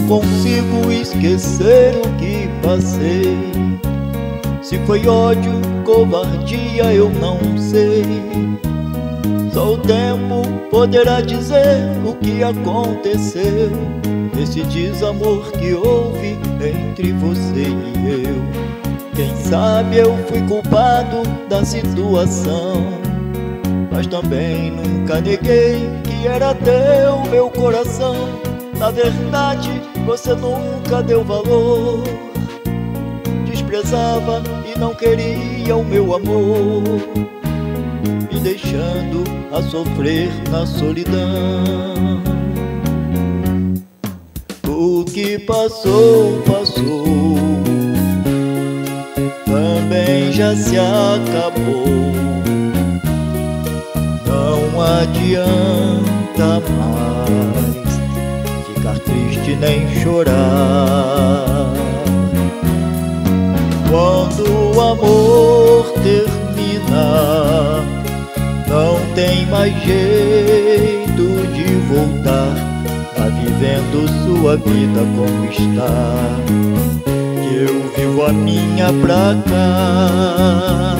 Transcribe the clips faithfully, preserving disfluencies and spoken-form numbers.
consigo esquecer o que passei. Se foi ódio, covardia, eu não sei. Só o tempo poderá dizer o que aconteceu, esse desamor que houve entre você e eu. Quem sabe eu fui culpado da situação, mas também nunca neguei que era teu meu coração. Na verdade, você nunca deu valor, desprezava e não queria o meu amor, me deixando a sofrer na solidão. O que passou, passou, também já se acabou. Não adianta mais ficar triste nem chorar. Quando o amor termina, não tem mais jeito de voltar. Vá vivendo sua vida como está, que eu vivo a minha pra cá.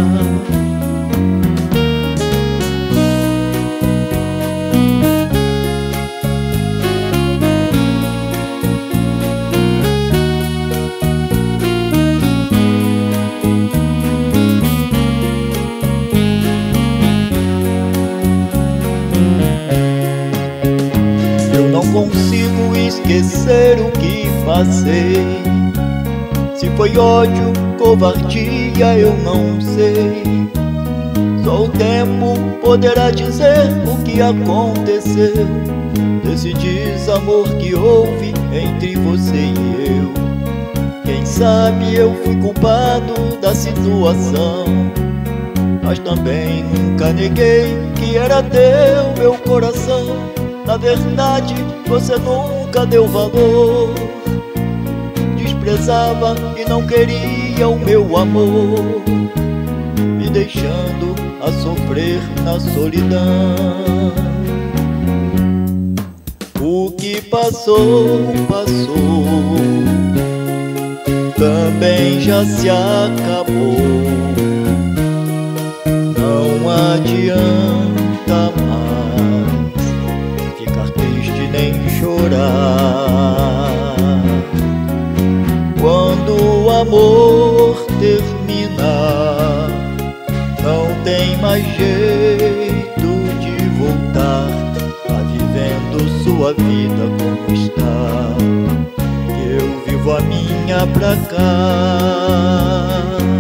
Eu não consigo esquecer o que passei. Se foi ódio, covardia, eu não sei. Só o tempo poderá dizer o que aconteceu, desse desamor que houve entre você e eu. Quem sabe eu fui culpado da situação, mas também nunca neguei que era teu meu coração. Na verdade, você nunca deu valor, desprezava e não queria o meu amor, me deixando a sofrer na solidão. O que passou, passou, também já se acabou. Não adianta mais ficar triste nem chorar. Quando o amor termina, não tem mais jeito de voltar. Vá vivendo sua vida como está, que eu vivo a minha pra cá.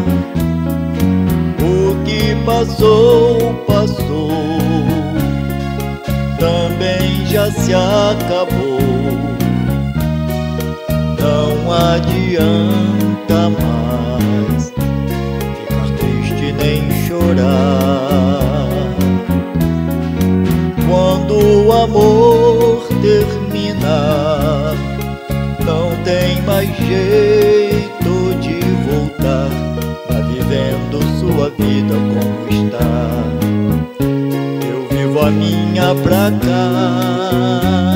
O que passou, passou, também já se acabou. Não adianta mais ficar triste nem chorar. Quando o amor termina, não tem mais jeito de voltar. Vá vivendo sua vida como está, eu vivo a minha pra cá.